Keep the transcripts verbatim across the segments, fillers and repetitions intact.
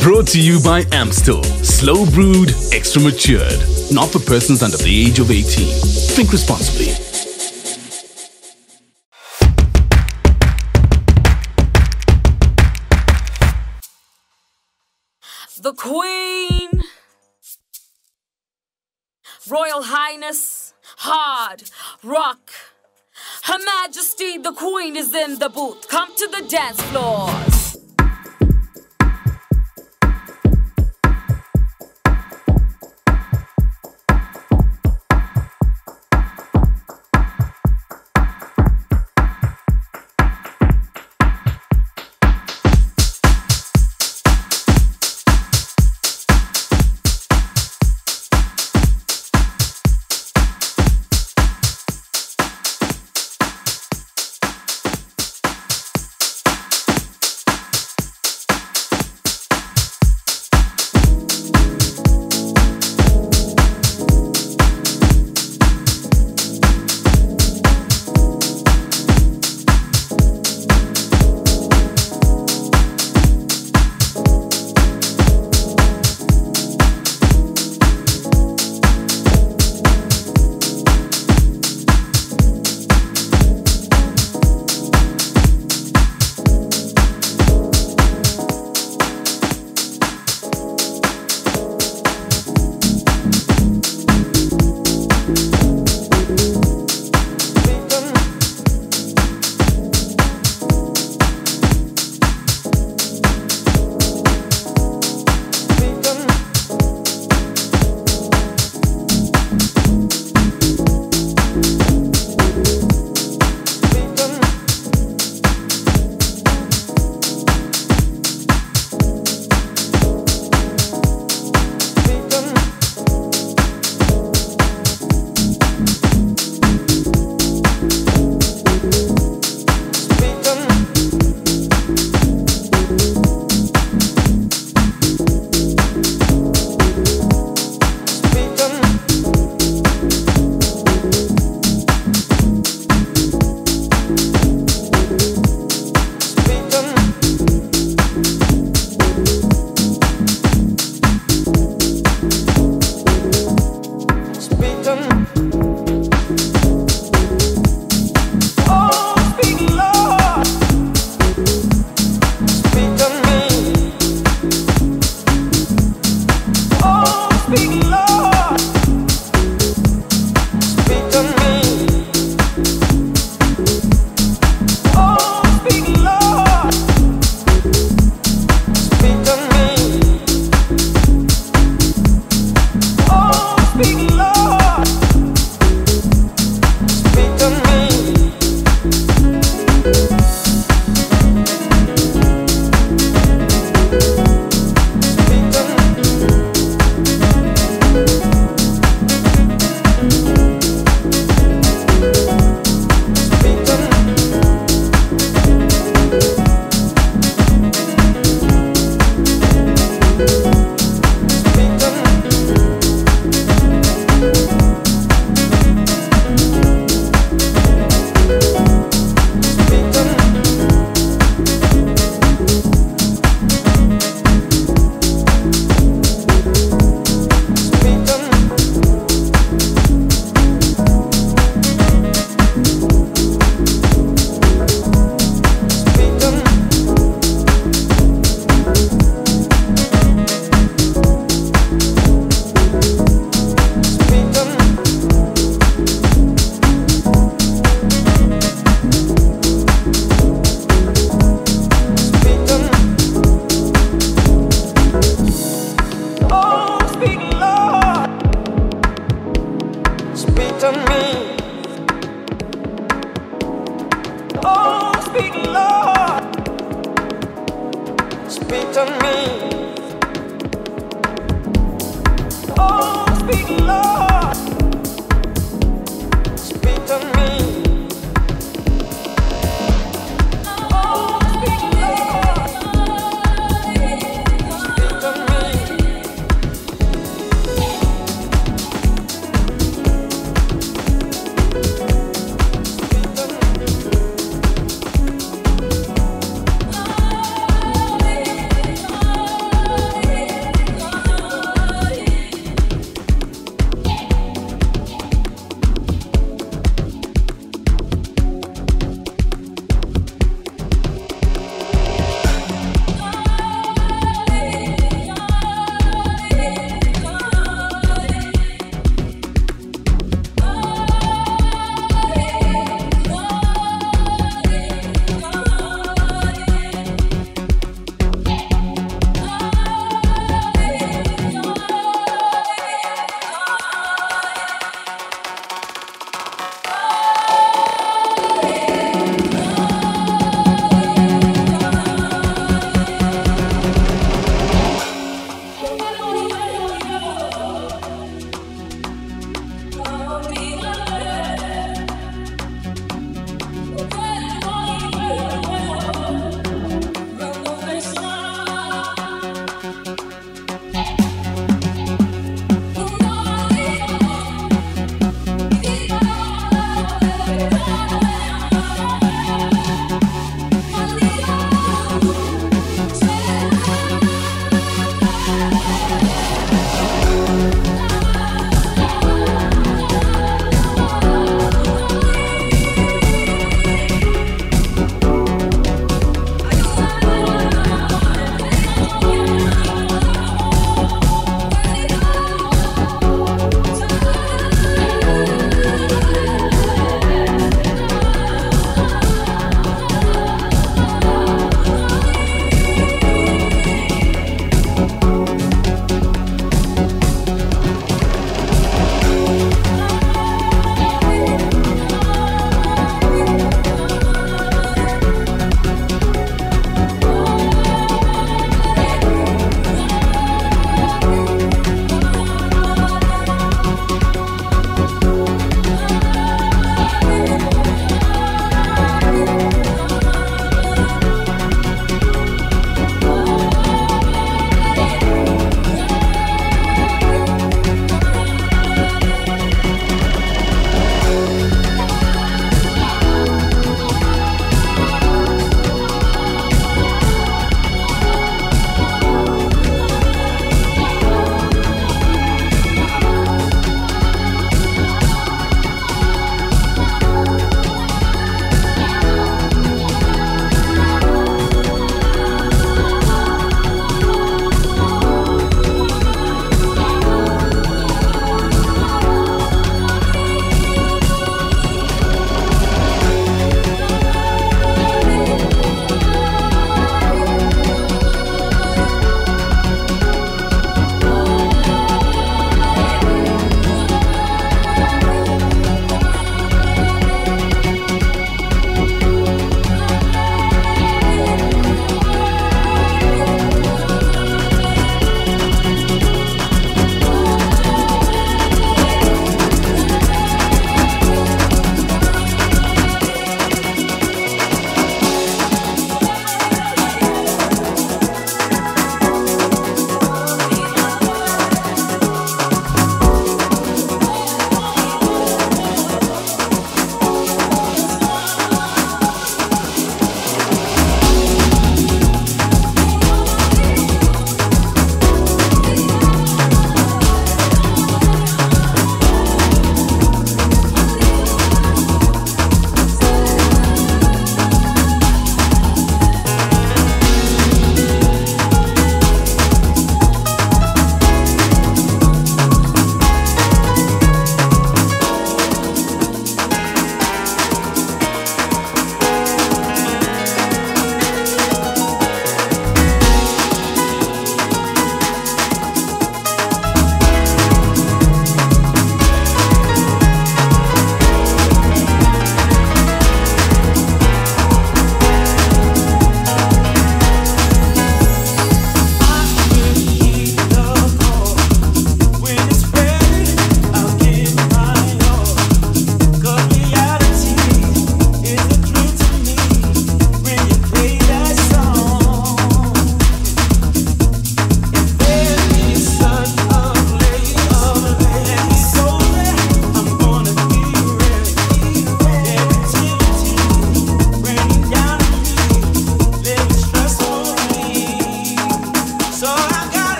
Brought to you by Amstel. Slow brewed, extra matured. Not for persons under the age of eighteen. Drink responsibly. The Queen, Royal Highness, hard rock. Her Majesty the Queen is in the booth. Come to the dance floors.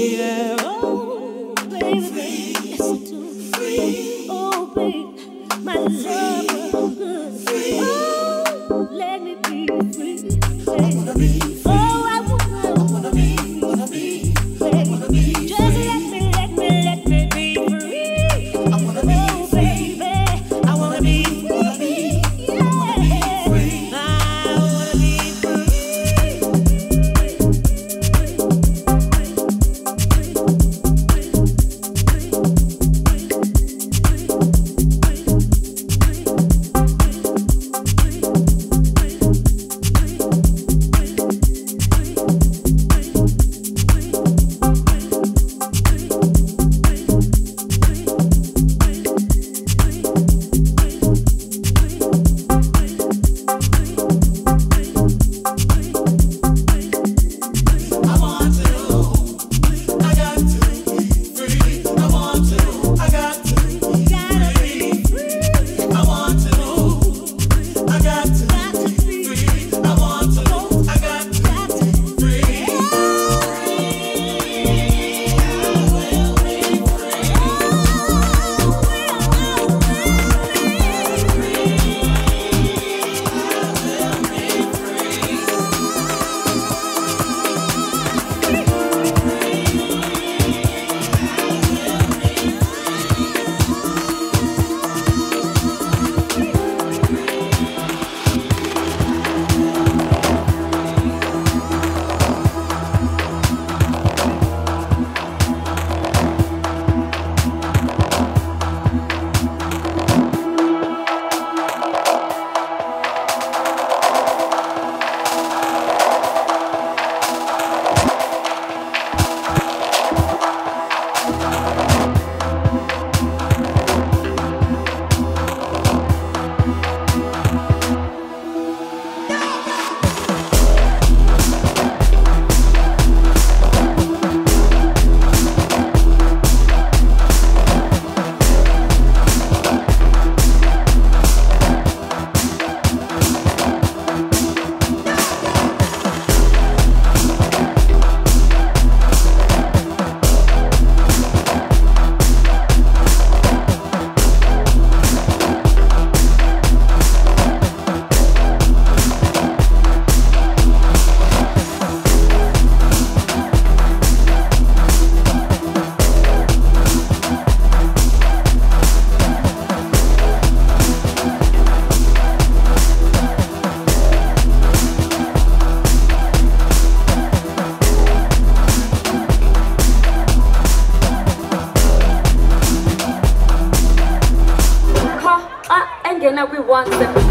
Engena kwi-one seven.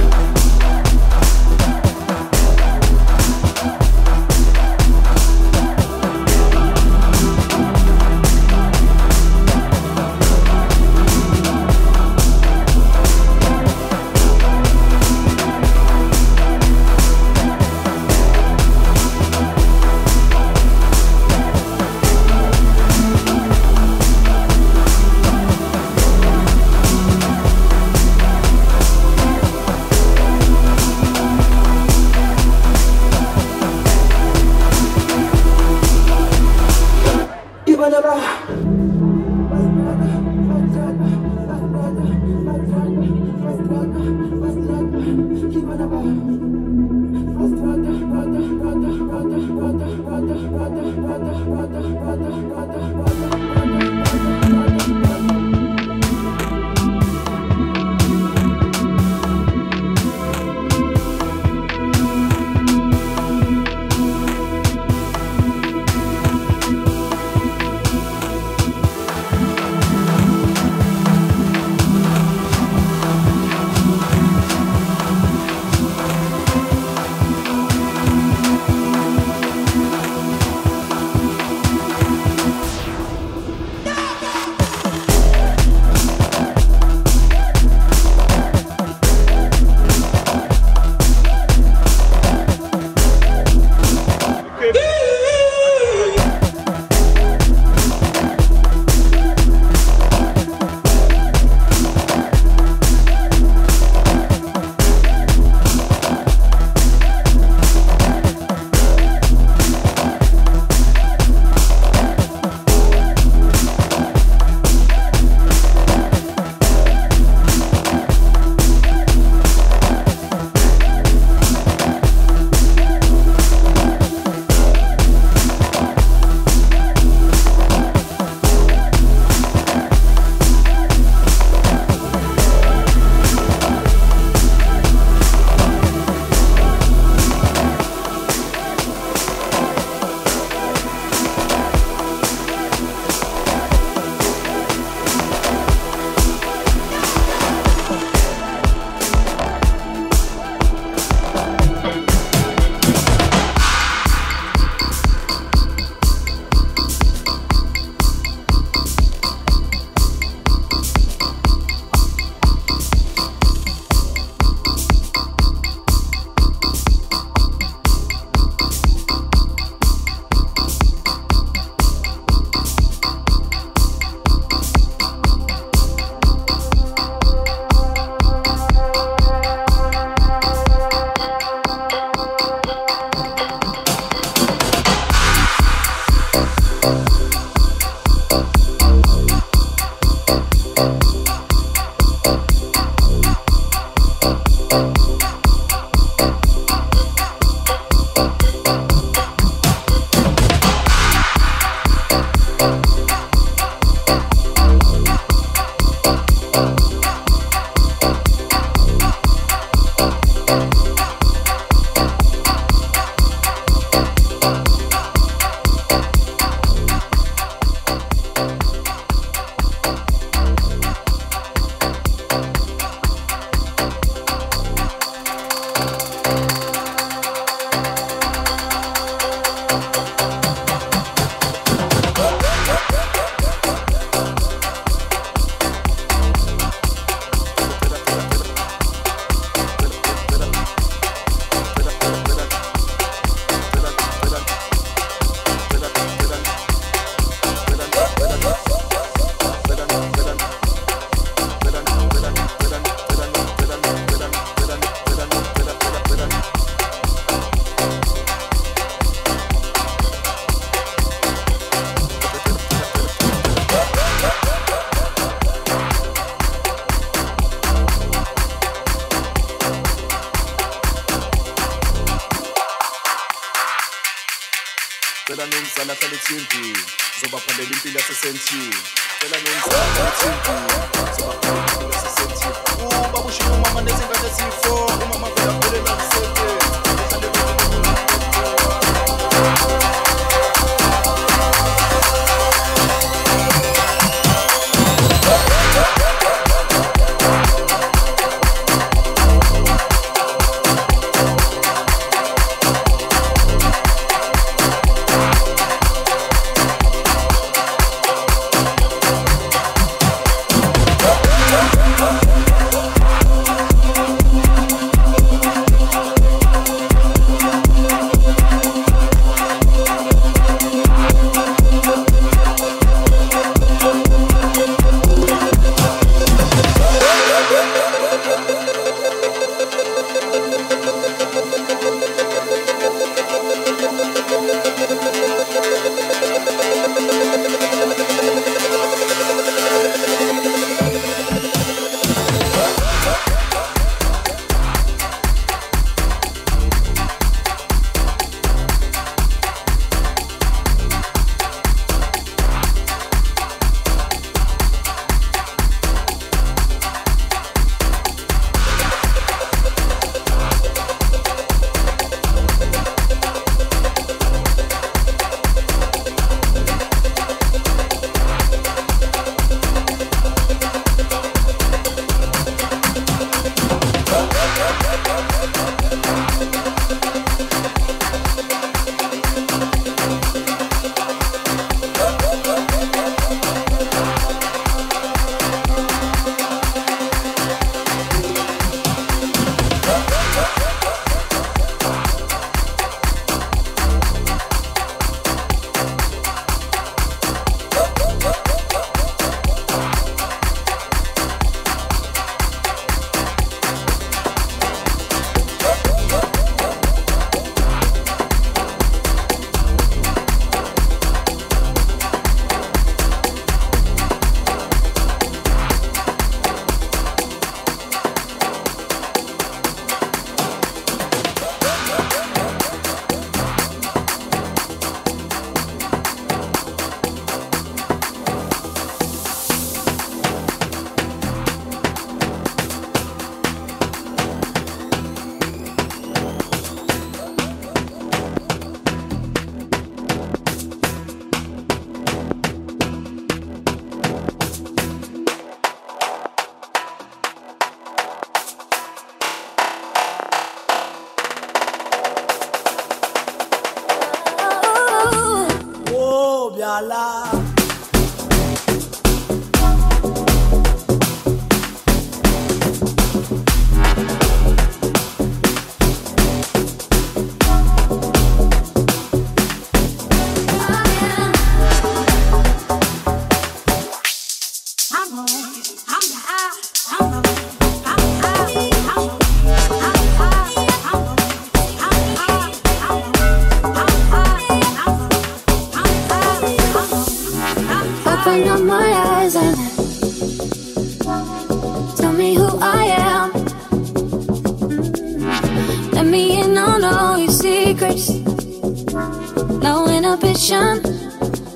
secrets, no inhibition,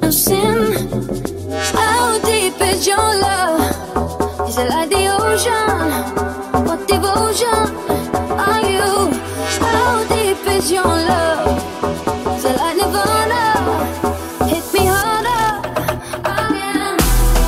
no sin. How deep is your love? Is it like the ocean? What devotion are you? How deep is your love? Is it like Nirvana? Hit me harder again.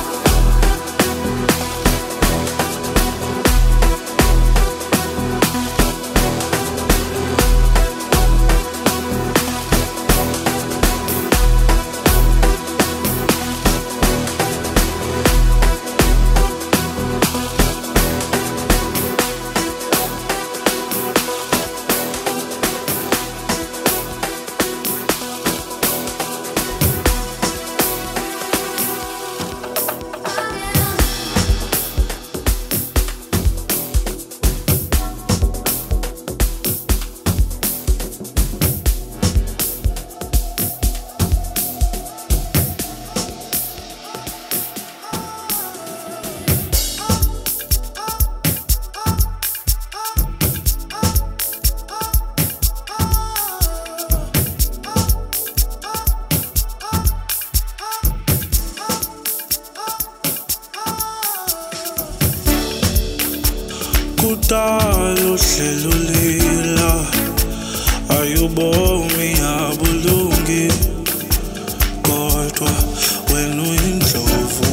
Kudalo hlelulila ayubomi abulungi kodwa wena uyindlovu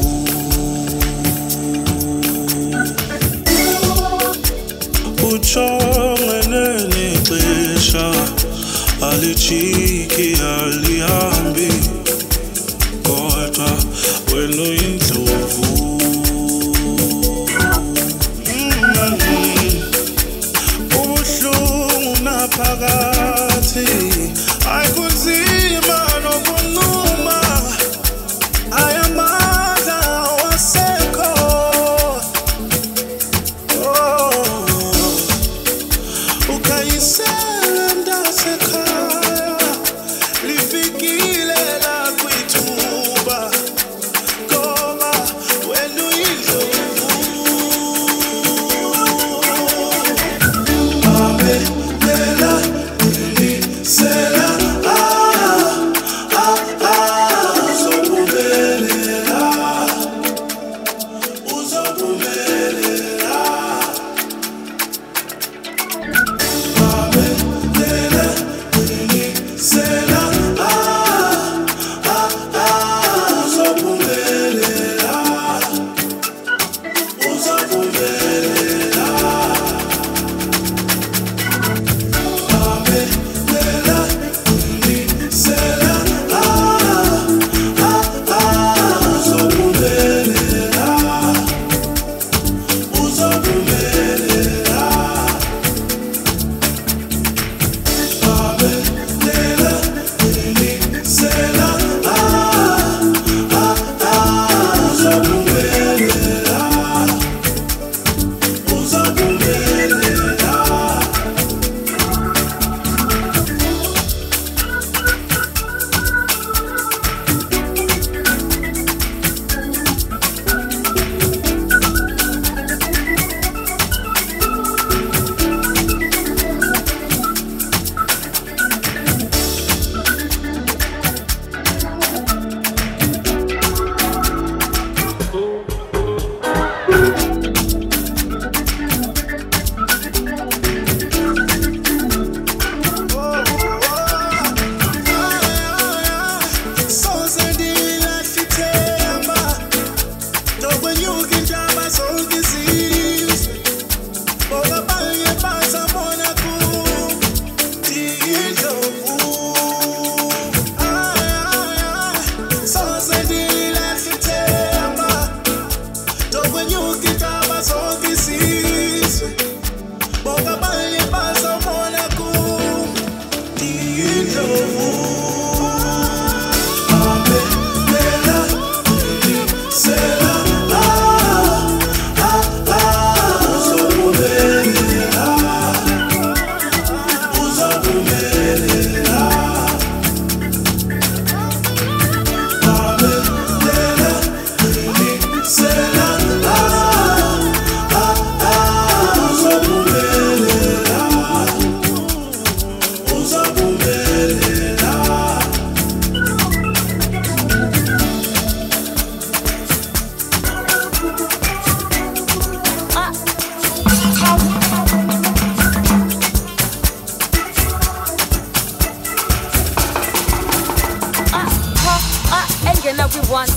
uchongene nexesha alijiki alihambi kodwa wena uyindlovu phakathi ayikunzima nokunquma ayamaza wasekho ukhanyisela mntasekhaya lifikile lakwithuba kodwa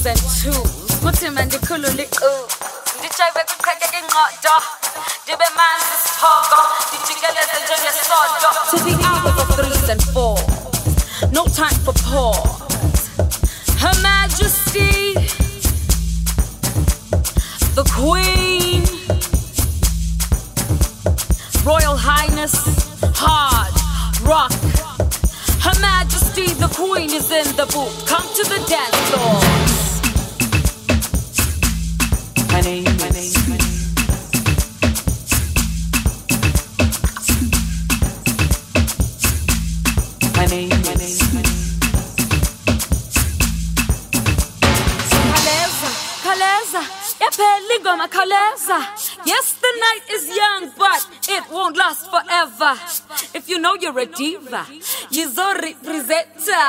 and twos. Put him and the kululi ooh. The chai we could crack it hot dog. The be man's is pogo. The chickens and junior sawed up. To the hours of threes and fours. No time for pause. Her Majesty, the Queen, Royal Highness, hard rock. Her Majesty, the Queen is in the booth. Come to the dance floor. My name, my name, my name. My name, my name, my name. Kaleza, Kaleza, Epeligo Kaleza. Yes, the night is young, but it won't last forever. If you know you're a diva, Yizori Rizetta.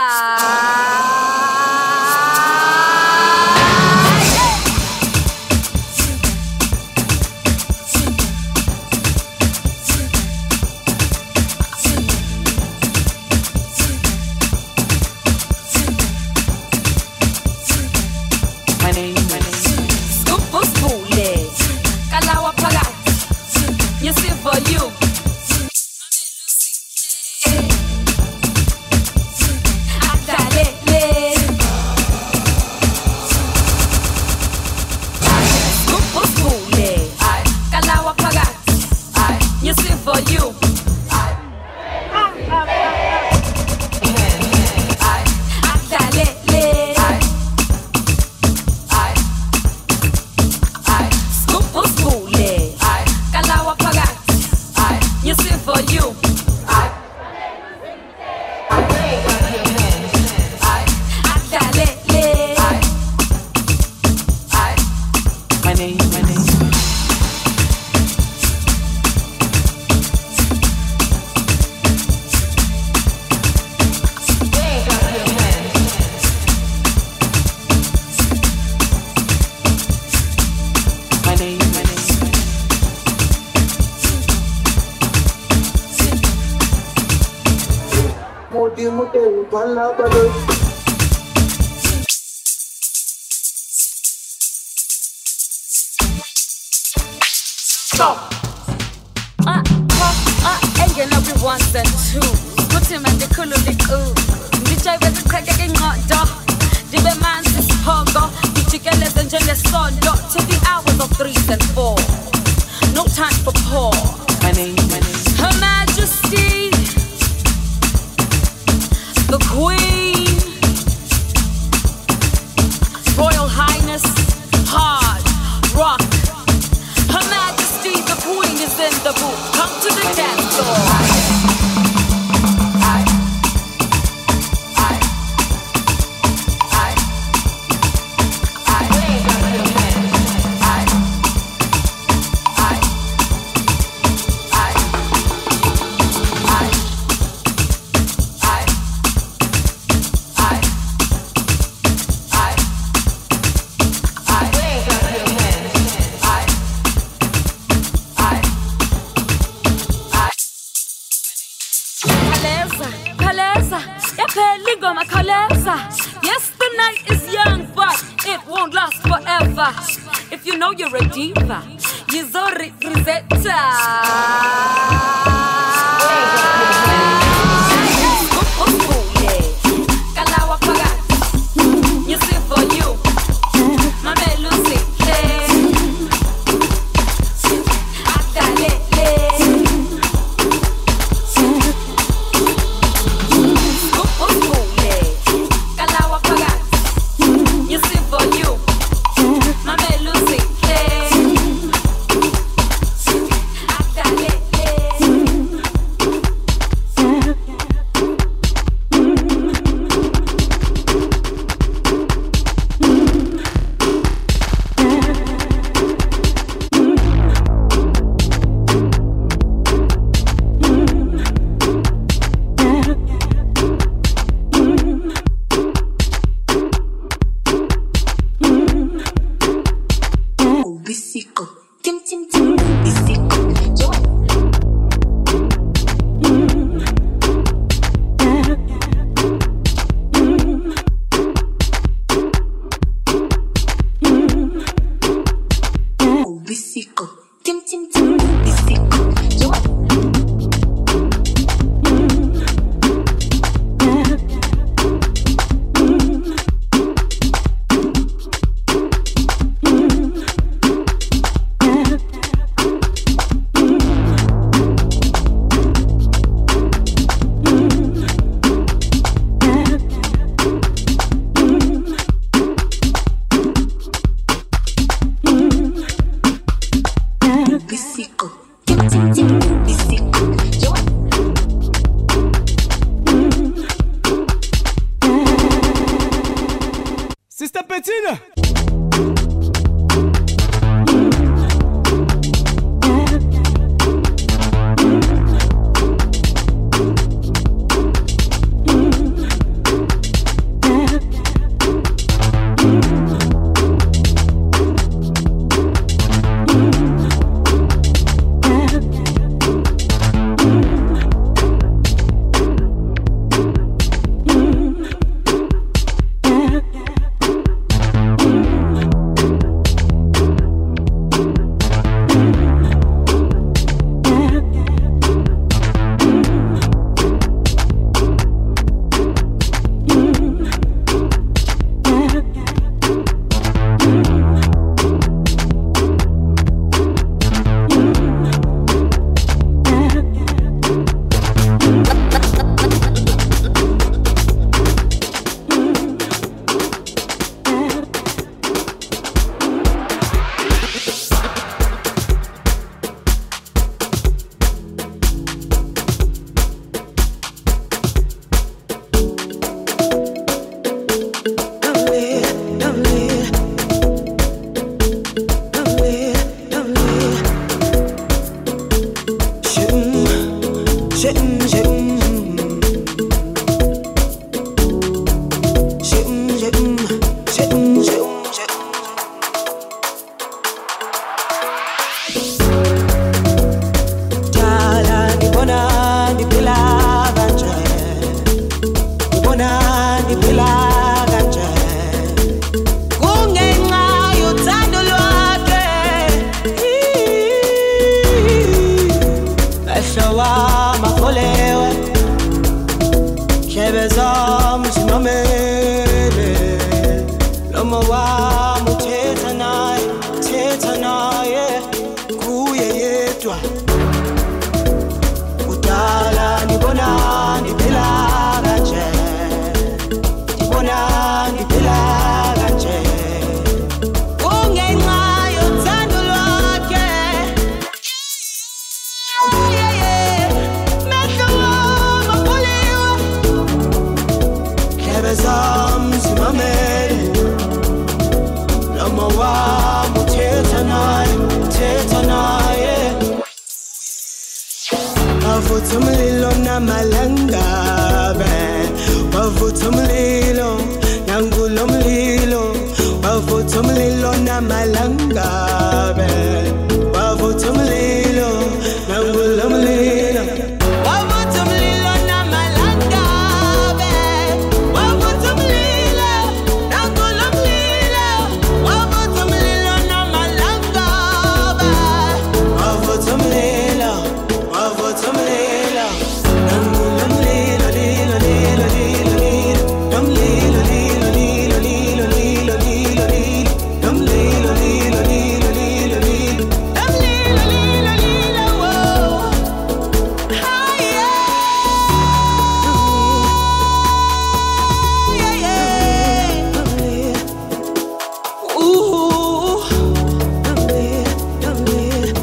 My name, my name. Scoopus Bule, Kalawa Pagat. You see for you. For you, I, I, dale, I, I, I, scoop spule, I, kalawa pagat, I, you sing for you, I, I, dale, I, I, my name, my name. मोटी मोटे भला बड़े stop. Uh, uh, uh, and you know we ones and twos. Put him and the kululi ooh. The chai we could crack it hot dog. The be man's is pogo. The chickens and junior sawed up. To the hours of threes and fours. No time for pause. My name, my name. Her Majesty, the Queen, Royal Highness, hard rock. Her Majesty, the Queen is in the booth. Come to the dance floor. Yes, the night is young, but it won't last forever. If you know you're a diva, Yizori Rizetta. Kalawa Pagat. You sing for you. Mame Lucy. wami uthetha naye thetha naye kuye yedwa kudala ngibona ngiphila kanje ngibona ngiphila kanje kungenxa yothando lwakhe yeah, yeah. Mehlo wami avuliwe ndlebe zami zimamele noma wami uthetha naye uthetha naye wavutha umlilo namalangabe wavutha umlilo nangulo mlilo wavutha umlilo namalangabe wavutha umlilo nangulo mlilo wavutha umlilo namalangabe wavutha umlilo nangulo mlilo wavutha umlilo namalangabe wavutha umlilo wavutha umlilo nangulo mlilo lilo lilo lilo lilo namlilo lilo lilo lilo lilo lilo lilo namlilo lilo lilo lilo lilo namlilo lilo lilo whoa ah yeah yeah yeah ooh namlilo namlilo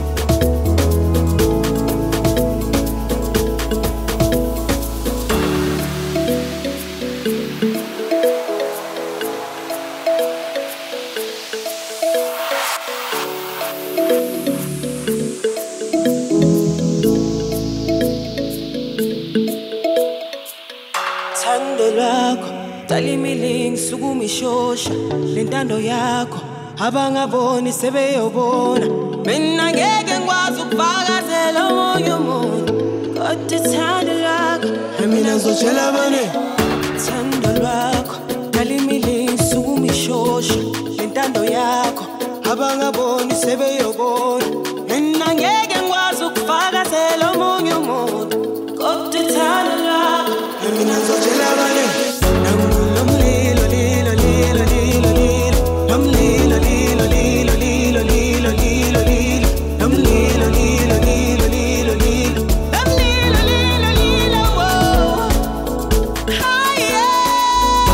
thando lwakho talimili ngisukuma ishosha lentando yakho abangaboni sebeyobona mina ngeke ngikwazi ukufakazela omunye umuntu kodwa thando lwakho mina ngizotshela bani thando lwakho talimili ngisukuma ishosha lentando yakho abangaboni sebeyobona mina ngeke ngikwazi ukufakazela omunye umuntu kodwa thando lwakho mina ngizotshela bani nangulo mlilo lilo lilo lilo lilo namlilo lilo lilo lilo lilo lilo lilo namlilo lilo lilo lilo lilo namlilo lilo lilo whoa ah yeah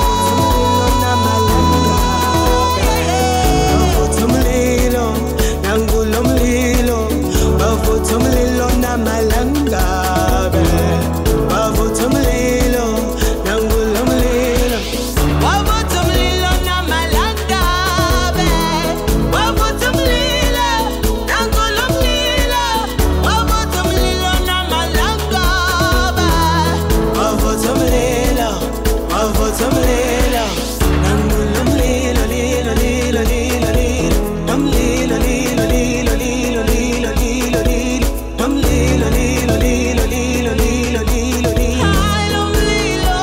wavutha umlilo nangulo mlilo wavutha umlilo namalangabe wavutha umlilo nangulo mlilo wavutha umlilo namalangabe wavutha umlilo nangulo mlilo wavutha umlilo namalangabe wavutha umlilo wavutha umlilo nangulo mlilo lilo lilo lilo lilo namlilo lilo lilo lilo lilo lilo lilo namlilo lilo lilo lilo lilo lilo lilo ay lo mlilo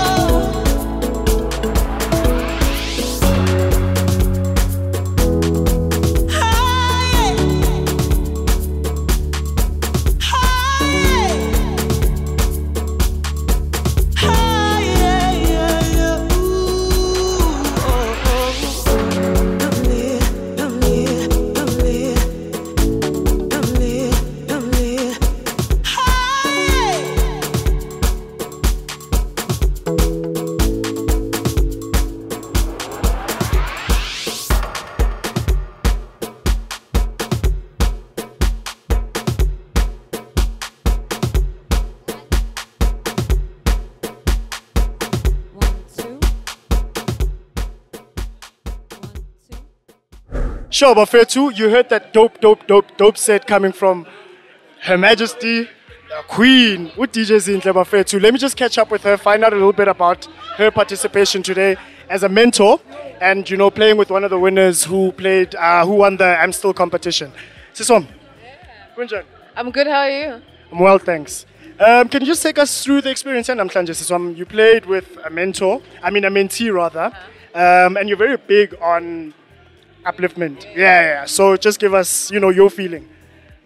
ay ay ay ay ooh oh oh namlilo namlilo namlilo namlilo namlilo ay Sure, Bafetu, you heard that dope, dope, dope, dope set coming from Her Majesty, the Queen, with D J Zinhle Bafetu. Let me just catch up with her, find out a little bit about her participation today as a mentor, and you know, playing with one of the winners who played, uh, who won the I'm Still competition. Siswam, Kunjan. I'm good, how are you? I'm well, thanks. Um, can you just take us through the experience? And I'm Namhlanje Siswam, you played with a mentor, I mean a mentee rather, um, and you're very big on upliftment. Yeah, yeah. So just give us, you know, your feeling.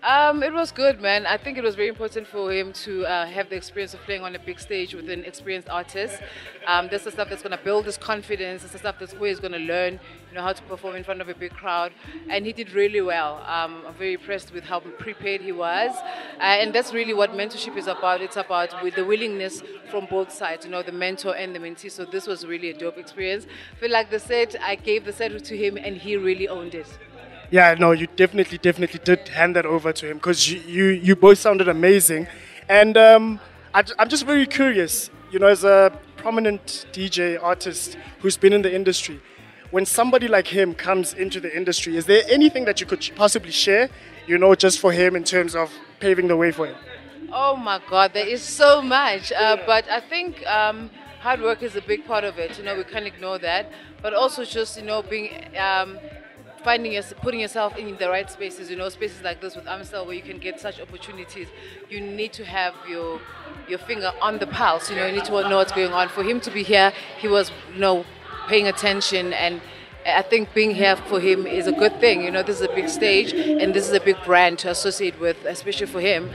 Um, it was good, man. I think it was very important for him to uh, have the experience of playing on a big stage with an experienced artist. Um, that's the stuff that's going to build his confidence. That's the stuff that's where he's going to learn, you know, how to perform in front of a big crowd. And he did really well. Um, I'm very impressed with how prepared he was. Uh, and that's really what mentorship is about. It's about with the willingness from both sides, you know, the mentor and the mentee. So this was really a dope experience. I feel like the set, I gave the set to him and he really owned it. Yeah, no, you definitely, definitely did hand that over to him because you, you, you both sounded amazing. And um, I, I'm just very curious, you know, as a prominent D J artist who's been in the industry, when somebody like him comes into the industry, is there anything that you could possibly share, you know, just for him in terms of paving the way for him? Oh my God, there is so much. Uh, but I think um, hard work is a big part of it. You know, we can't ignore that. But also just, you know, being... Um, finding your, putting yourself in the right spaces, you know, spaces like this with Amstel where you can get such opportunities. You need to have your your finger on the pulse, you know, you need to know what's going on. For him to be here, he was, you know, paying attention, and I think being here for him is a good thing. You know, this is a big stage and this is a big brand to associate with, especially for him.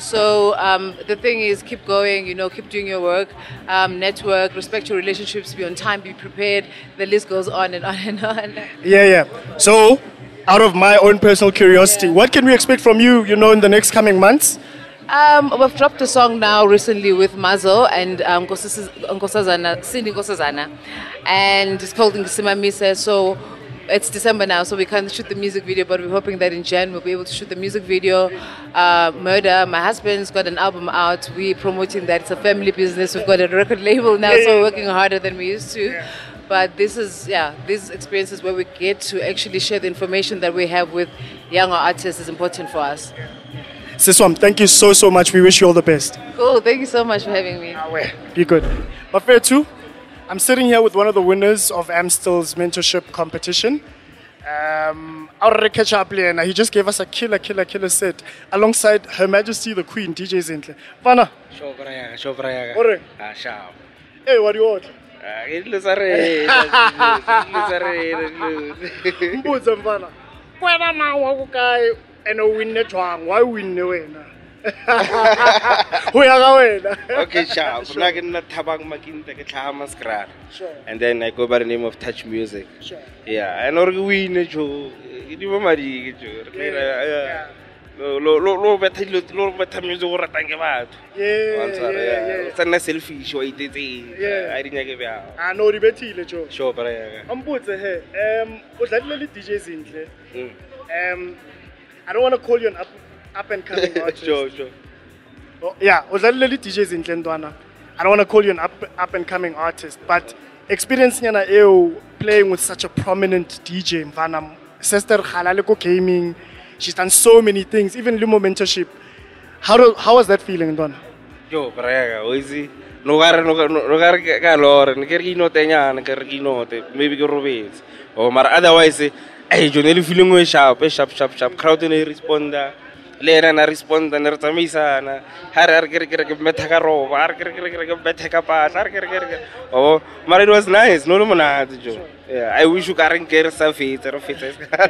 So um, the thing is, keep going, you know, keep doing your work, um, network, respect your relationships, be on time, be prepared. The list goes on and on and on. Yeah, yeah. So, out of my own personal curiosity, yeah. what can we expect from you, you know, in the next coming months? Um, we've dropped a song now recently with Mazo and um, Nkosazana, Cindy Nkosazana, and it's called Ngisima Mise. So it's December now, so we can't shoot the music video, but we're hoping that in Jan we'll be able to shoot the music video. Uh, Murder, my husband's got an album out. We're promoting that. It's a family business. We've got a record label now, so we're working harder than we used to. But this is, yeah, these experiences where we get to actually share the information that we have with younger artists is important for us. Siswam, thank you so, so much. We wish you all the best. Cool. Thank you so much for having me. Be good. But fair too, I'm sitting here with one of the winners of Amstel's mentorship competition. Um, Aurre catch up Lena. He just gave us a killer, killer, killer set alongside Her Majesty the Queen, D J Zintle. Vana. Shobrayaga, shobrayaga. Ore. Ah, shao. Hey, what do you want? Ah, it looks array. It looks array. Mbuza mfana. Wena na wakukai eno winne twang. Why winne wena? Okay, shao. Mna ke nna Thabang Makinta ke tlhaga Maskrala. Sure. And then I go by the name of Touch Music. Sure. Yeah, and or winne jo. Ke di madi ke jo. Yeah. Lo lo lo bethe lo bethe music go ratang ke batho. Yeah. Yeah. It's a selfish wa itetse. Yeah. I di nyake bya. Ah no di bethile jo. Sure bra. Ambutse he. Um o dladile le D J Zintle. Um I don't want to call you an up up and coming artist. Sure, sure. Oh, yeah, o dladile le D J Zintle Ndwana. I don't want to call you an up up and coming artist, but experience nyana eo playing with such a prominent D J mfana sister Khalale ko gaming. She's done so many things, even Limo mentorship. How do, how was that feeling, Ndwana? Yo, brega, oizi. No gar no no gar ka lore, ne ke re ino tenyana, ke re ino te, maybe ke robetse. Oh, maar otherwise, eh jo ne le feeling we sharp, sharp sharp sharp. Crowd ne responda. Le ena na responda ne re tsamaisana. Ha re re ke re ke metha ka roba, ha re ke re ke ke bethe ka patla, ha re ke re ke. Oh, maar it was nice, no no monate jo. Yeah, I wish you carrying care sa fete, ro fete.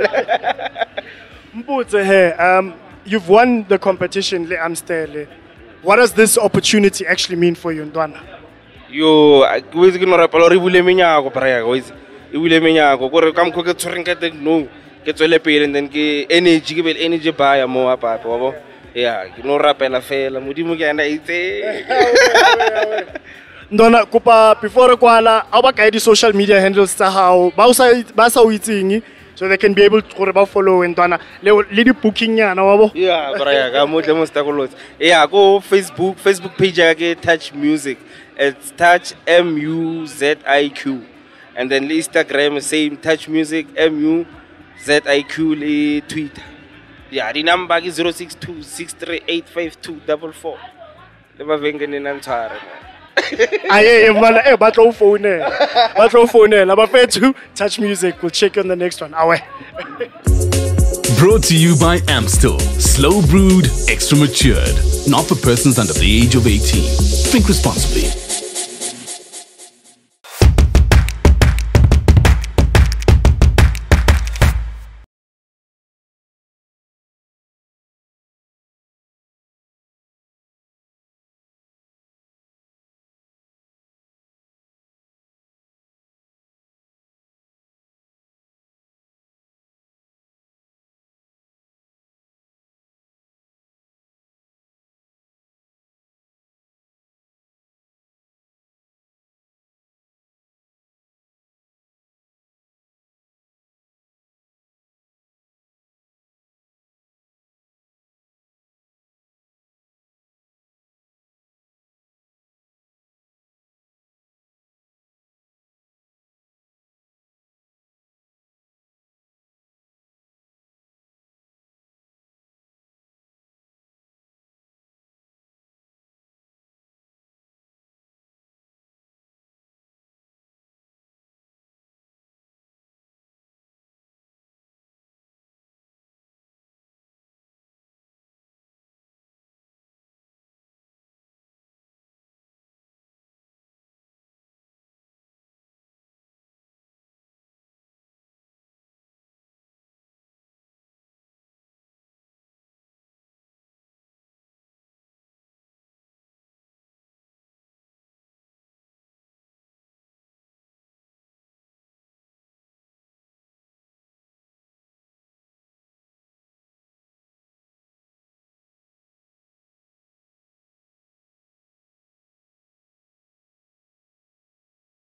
Um, you've won the competition, Le Amstel. What does this opportunity actually mean for you, Ndwana? Yo, we are going to rapper. We will mean ya go prayer. We will mean ya go. Go come cook it. Trying to no get to the pay and then get energy. Give energy buy a more apart. Yeah, no rapper na fail. Mudi mugi anda ite. Ndwana, kupa before kuala, our guide social media handles sa how bausa basa uitingi. So they can be able to follow and Ndwana. Lady booking ya na wabo. Yeah, braya. Kamu le musta kulos. Yeah, go Facebook, Facebook page age Touch Music. It's Touch M U Z I Q, and then Instagram same Touch Music M U Z I Q. Le Twitter. Yeah, the number is zero six two six three eight five two four four. Le ba vengene na ntshware. Aye, man, eh, batlo phone, batlo phone. Laba fetu Touch Music. We'll check you on the next one. Awe. Brought to you by Amstel. Slow brewed, extra matured. Not for persons under the age of eighteen. Drink responsibly.